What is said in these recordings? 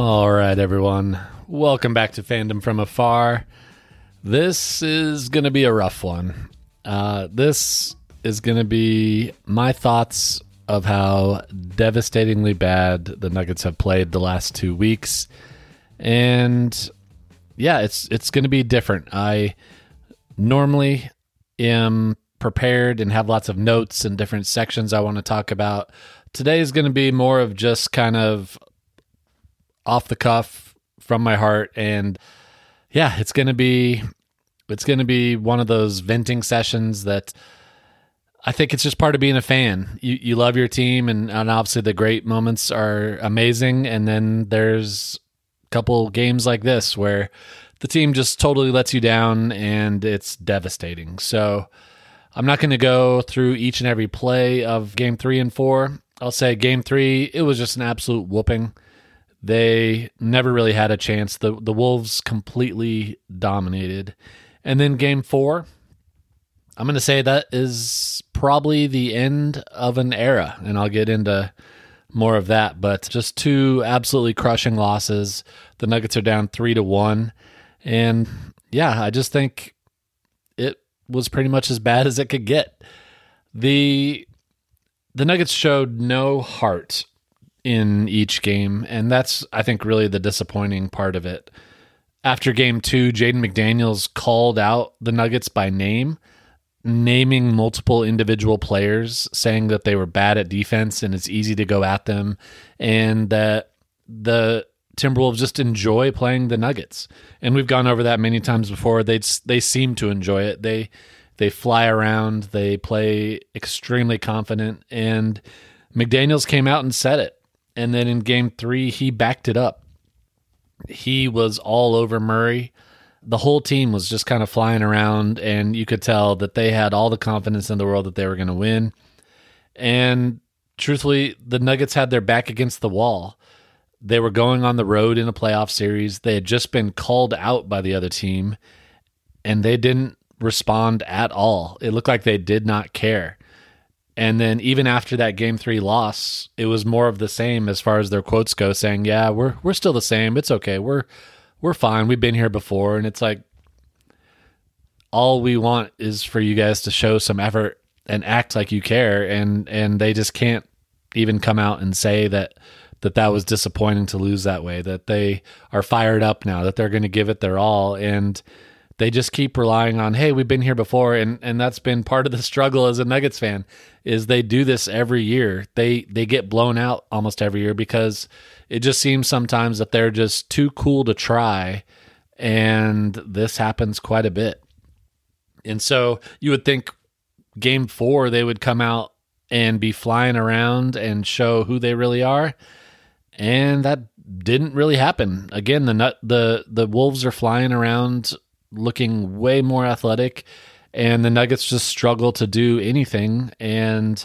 All right, everyone. Welcome back to Fandom from Afar. This is going to be a rough one. This is going to be my thoughts of how devastatingly bad the Nuggets have played the last 2 weeks. And yeah, it's going to be different. I normally am prepared and have lots of notes and different sections I want to talk about. Today is going to be more of just kind of off the cuff from my heart. And yeah, it's going to be one of those venting sessions that I think it's just part of being a fan. You love your team, and obviously the great moments are amazing. And then there's a couple games like this where the team just totally lets you down and it's devastating. So I'm not going to go through each and every play of game 3 and 4. I'll say game 3, it was just an absolute whooping. They never really had a chance. The Wolves completely dominated. And then game 4, I'm going to say that is probably the end of an era, and I'll get into more of that. But just 2 absolutely crushing losses. The Nuggets are down 3-1. And yeah, I just think it was pretty much as bad as it could get. The Nuggets showed no heart in each game, and that's, I think, really the disappointing part of it. After game 2, Jaden McDaniels called out the Nuggets by name, naming multiple individual players, saying that they were bad at defense and it's easy to go at them, and that the Timberwolves just enjoy playing the Nuggets. And we've gone over that many times before. They seem to enjoy it. They fly around. They play extremely confident. And McDaniels came out and said it. And then in game 3, he backed it up. He was all over Murray. The whole team was just kind of flying around, and you could tell that they had all the confidence in the world that they were going to win. And truthfully, the Nuggets had their back against the wall. They were going on the road in a playoff series. They had just been called out by the other team, and they didn't respond at all. It looked like they did not care. And then even after that game 3 loss, it was more of the same as far as their quotes go, saying, yeah, we're still the same. It's okay. We're fine. We've been here before. And it's like, all we want is for you guys to show some effort and act like you care. And they just can't even come out and say that was disappointing to lose that way, that they are fired up now, that they're going to give it their all. And they just keep relying on, hey, we've been here before. And that's been part of the struggle as a Nuggets fan, is they do this every year. They get blown out almost every year because it just seems sometimes that they're just too cool to try. And this happens quite a bit. And so you would think game 4, they would come out and be flying around and show who they really are. And that didn't really happen. Again, the Wolves are flying around looking way more athletic, and the Nuggets just struggle to do anything. And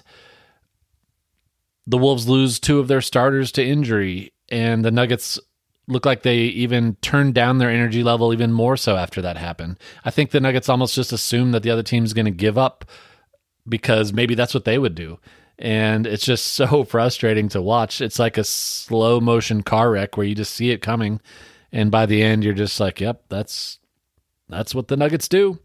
the Wolves lose 2 of their starters to injury, and the Nuggets look like they even turned down their energy level even more so after that happened. I think the Nuggets almost just assume that the other team's going to give up because maybe that's what they would do. And it's just so frustrating to watch. It's like a slow motion car wreck where you just see it coming, and by the end you're just like, yep, that's what the Nuggets do.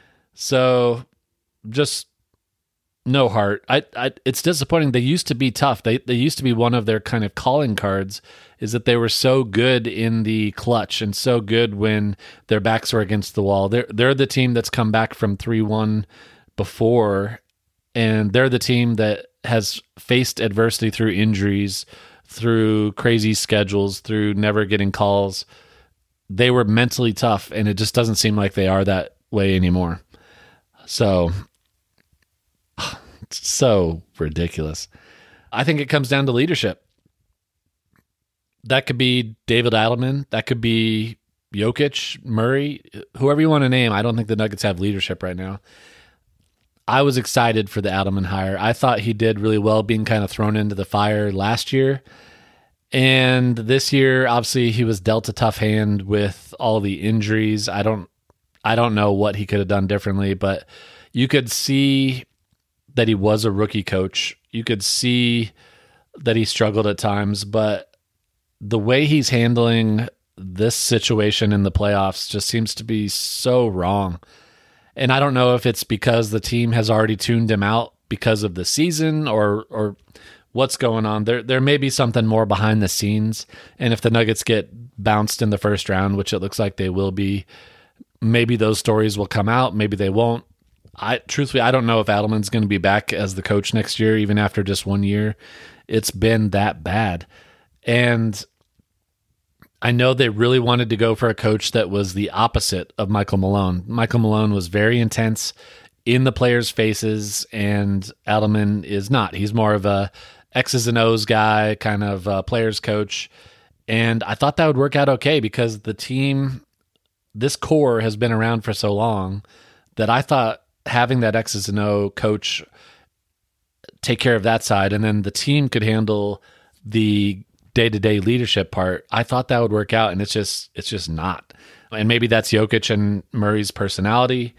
So just no heart. It's disappointing. They used to be tough. They used to be one of their kind of calling cards, is that they were so good in the clutch and so good when their backs were against the wall. They're the team that's come back from 3-1 before, and they're the team that has faced adversity through injuries, through crazy schedules, through never getting calls. They were mentally tough, and it just doesn't seem like they are that way anymore. So it's so ridiculous. I think it comes down to leadership. That could be David Adelman. That could be Jokic, Murray, whoever you want to name. I don't think the Nuggets have leadership right now. I was excited for the Adelman hire. I thought he did really well being kind of thrown into the fire last year. And this year, obviously, he was dealt a tough hand with all the injuries. I don't know what he could have done differently, but you could see that he was a rookie coach. You could see that he struggled at times, but the way he's handling this situation in the playoffs just seems to be so wrong. And I don't know if it's because the team has already tuned him out because of the season or what's going on. There may be something more behind the scenes. And if the Nuggets get bounced in the first round, which it looks like they will be, maybe those stories will come out. Maybe they won't. Truthfully, I don't know if Adelman's going to be back as the coach next year, even after just 1 year. It's been that bad. And I know they really wanted to go for a coach that was the opposite of Michael Malone. Michael Malone was very intense in the players' faces, and Adelman is not. He's more of a X's and O's guy, kind of a players coach. And I thought that would work out okay because the team, this core has been around for so long that I thought having that X's and O coach take care of that side, and then the team could handle the day-to-day leadership part. I thought that would work out, and it's just not. And maybe that's Jokic and Murray's personality.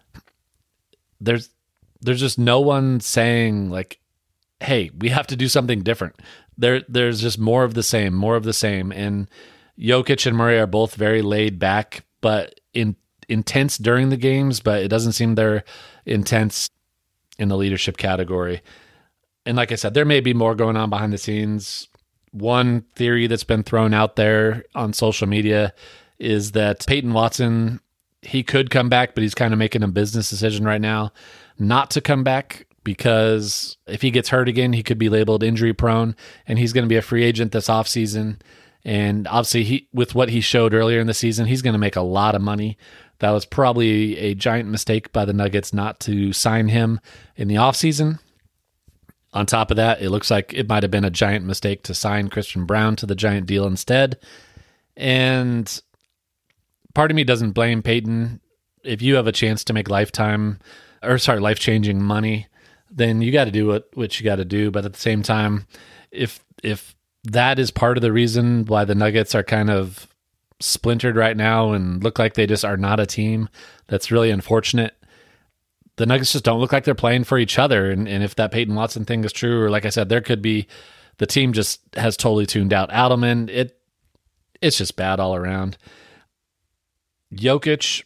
There's just no one saying like, hey, we have to do something different. There's just more of the same. And Jokic and Murray are both very laid back, but intense during the games, but it doesn't seem they're intense in the leadership category. And like I said, there may be more going on behind the scenes. One theory that's been thrown out there on social media is that Peyton Watson, he could come back, but he's kind of making a business decision right now not to come back because if he gets hurt again, he could be labeled injury prone, and he's going to be a free agent this offseason. And obviously, with what he showed earlier in the season, he's going to make a lot of money. That was probably a giant mistake by the Nuggets not to sign him in the offseason. On top of that, it looks like it might have been a giant mistake to sign Christian Brown to the giant deal instead. And part of me doesn't blame Peyton. If you have a chance to make life-changing money, then you got to do what you got to do. But at the same time, if that is part of the reason why the Nuggets are kind of splintered right now and look like they just are not a team, that's really unfortunate. The Nuggets just don't look like they're playing for each other. And if that Peyton Watson thing is true, or like I said, there could be the team just has totally tuned out Adelman. It's just bad all around. Jokic,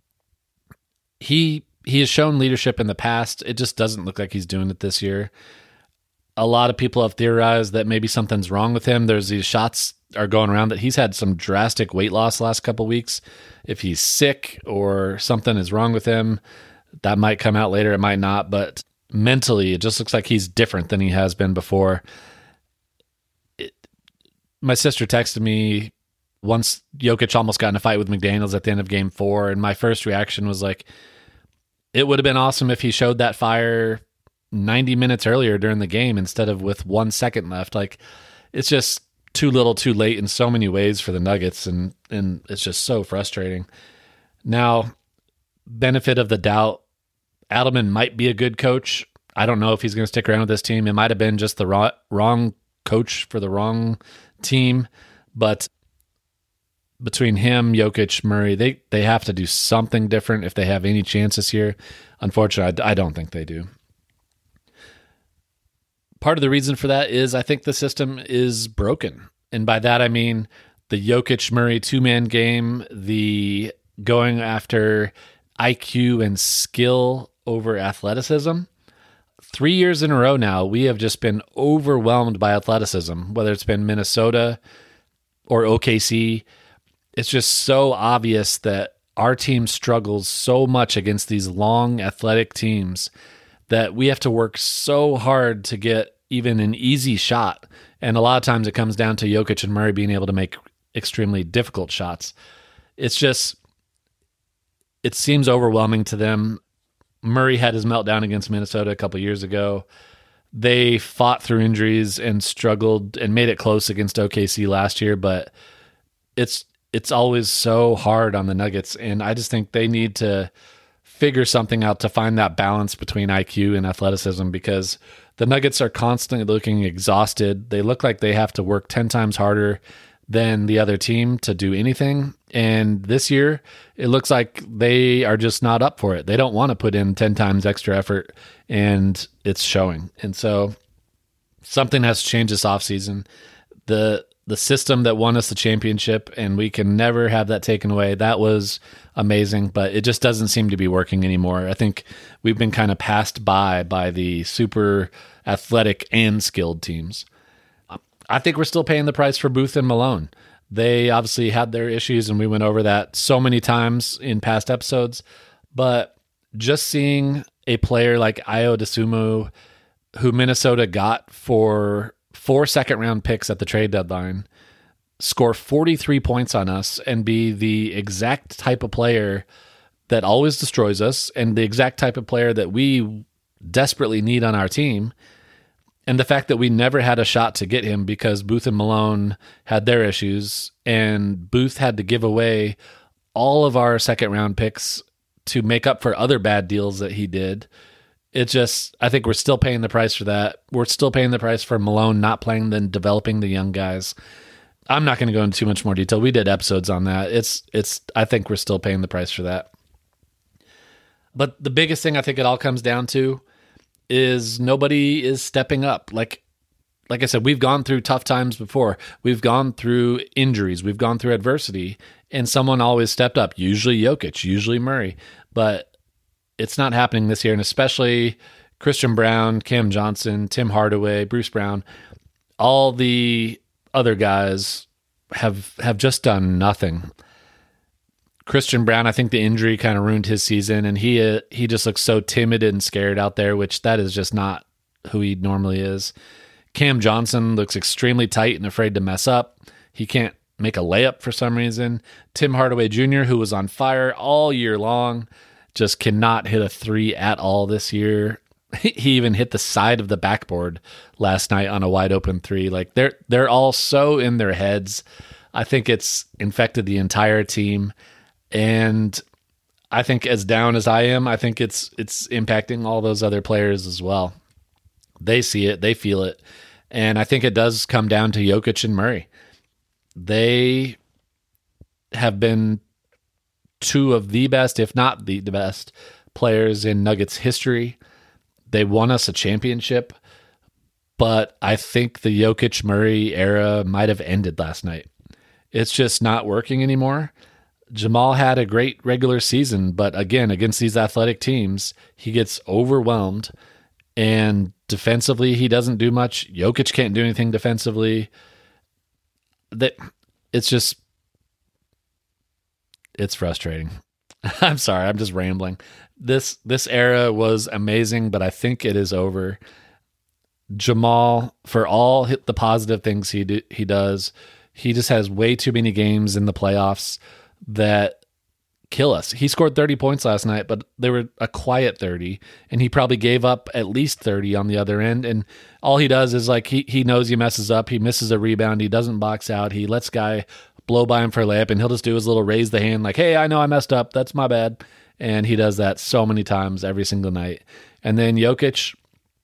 he has shown leadership in the past. It just doesn't look like he's doing it this year. A lot of people have theorized that maybe something's wrong with him. There's these shots are going around that he's had some drastic weight loss the last couple of weeks. If he's sick or something is wrong with him, that might come out later. It might not, but mentally, it just looks like he's different than he has been before. My sister texted me once Jokic almost got in a fight with McDaniels at the end of Game 4, and my first reaction was like, it would have been awesome if he showed that fire 90 minutes earlier during the game instead of with 1 second left. Like, it's just too little too late in so many ways for the Nuggets, and it's just so frustrating. Now, benefit of the doubt, Adelman might be a good coach. I don't know if he's going to stick around with this team. It might have been just the wrong coach for the wrong team, but between him, Jokic, Murray, they have to do something different if they have any chance this year. Unfortunately, I don't think they do. Part of the reason for that is I think the system is broken. And by that, I mean the Jokic-Murray two-man game, the going after IQ and skill over athleticism. 3 years in a row now, we have just been overwhelmed by athleticism, whether it's been Minnesota or OKC. It's just so obvious that our team struggles so much against these long athletic teams that we have to work so hard to get even an easy shot. And a lot of times it comes down to Jokic and Murray being able to make extremely difficult shots. It seems overwhelming to them. Murray had his meltdown against Minnesota a couple years ago. They fought through injuries and struggled and made it close against OKC last year, but it's always so hard on the Nuggets, and I just think they need to figure something out to find that balance between IQ and athleticism, because the Nuggets are constantly looking exhausted. They look like they have to work 10 times harder than the other team to do anything. And this year, it looks like they are just not up for it. They don't want to put in 10 times extra effort, and it's showing. And so something has to change this offseason. The the system that won us the championship, and we can never have that taken away. That was amazing, but it just doesn't seem to be working anymore. I think we've been kind of passed by the super athletic and skilled teams. I think we're still paying the price for Booth and Malone. They obviously had their issues, and we went over that so many times in past episodes. But just seeing a player like Ayo Dosunmu, who Minnesota got for 4 second-round picks at the trade deadline, score 43 points on us and be the exact type of player that always destroys us and the exact type of player that we desperately need on our team. And the fact that we never had a shot to get him because Booth and Malone had their issues, and Booth had to give away all of our second-round picks to make up for other bad deals that he did. It just, I think we're still paying the price for that. We're still paying the price for Malone not playing and developing the young guys. I'm not going to go into too much more detail. We did episodes on that. I think we're still paying the price for that. But the biggest thing I think it all comes down to is nobody is stepping up. Like I said, we've gone through tough times before. We've gone through injuries. We've gone through adversity, and someone always stepped up, usually Jokic, usually Murray. But it's not happening this year, and especially Christian Braun, Cam Johnson, Tim Hardaway, Bruce Brown, all the other guys have just done nothing. Christian Braun, I think the injury kind of ruined his season, and he just looks so timid and scared out there, which that is just not who he normally is. Cam Johnson looks extremely tight and afraid to mess up. He can't make a layup for some reason. Tim Hardaway Jr., who was on fire all year long, just cannot hit a three at all this year. He even hit the side of the backboard last night on a wide open three. Like they're all so in their heads. I think it's infected the entire team. And I think as down as I am, I think it's impacting all those other players as well. They see it, they feel it. And I think it does come down to Jokic and Murray. They have been two of the best, if not the best, players in Nuggets history. They won us a championship, but I think the Jokic-Murray era might have ended last night. It's just not working anymore. Jamal had a great regular season, but again, against these athletic teams, he gets overwhelmed, and defensively, he doesn't do much. Jokic can't do anything defensively. It's frustrating. I'm sorry, I'm just rambling. This era was amazing, but I think it is over. Jamal, for all the positive things he does, he just has way too many games in the playoffs that kill us. He scored 30 points last night, but they were a quiet 30, and he probably gave up at least 30 on the other end. And all he does is like he knows he messes up. He misses a rebound. He doesn't box out. He lets guy blow by him for a layup, and he'll just do his little raise the hand like, hey, I know I messed up. That's my bad. And he does that so many times every single night. And then Jokic,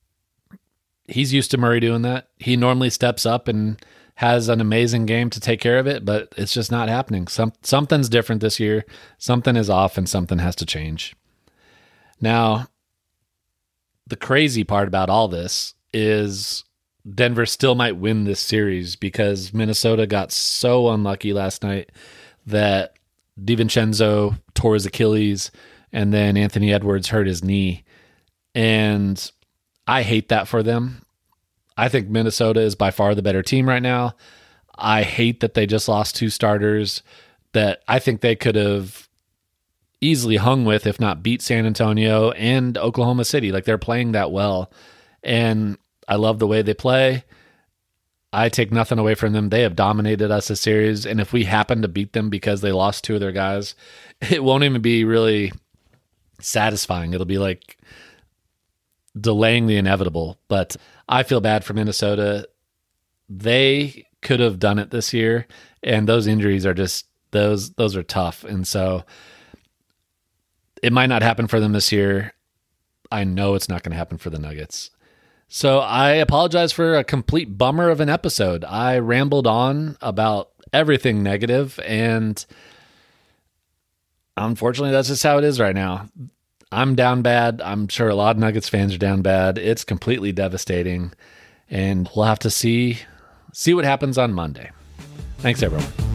he's used to Murray doing that. He normally steps up and has an amazing game to take care of it, but it's just not happening. Something's different this year. Something is off, and something has to change. Now, the crazy part about all this is Denver still might win this series because Minnesota got so unlucky last night that DiVincenzo tore his Achilles, and then Anthony Edwards hurt his knee. And I hate that for them. I think Minnesota is by far the better team right now. I hate that they just lost two starters that I think they could have easily hung with, if not beat San Antonio and Oklahoma City. Like, they're playing that well. And I love the way they play. I take nothing away from them. They have dominated us this series. And if we happen to beat them because they lost two of their guys, it won't even be really satisfying. It'll be like delaying the inevitable. But I feel bad for Minnesota. They could have done it this year, and those injuries are just those are tough. And so it might not happen for them this year. I know it's not going to happen for the Nuggets. So I apologize for a complete bummer of an episode. I rambled on about everything negative, and unfortunately, that's just how it is right now. I'm down bad. I'm sure a lot of Nuggets fans are down bad. It's completely devastating, and we'll have to see what happens on Monday. Thanks, everyone.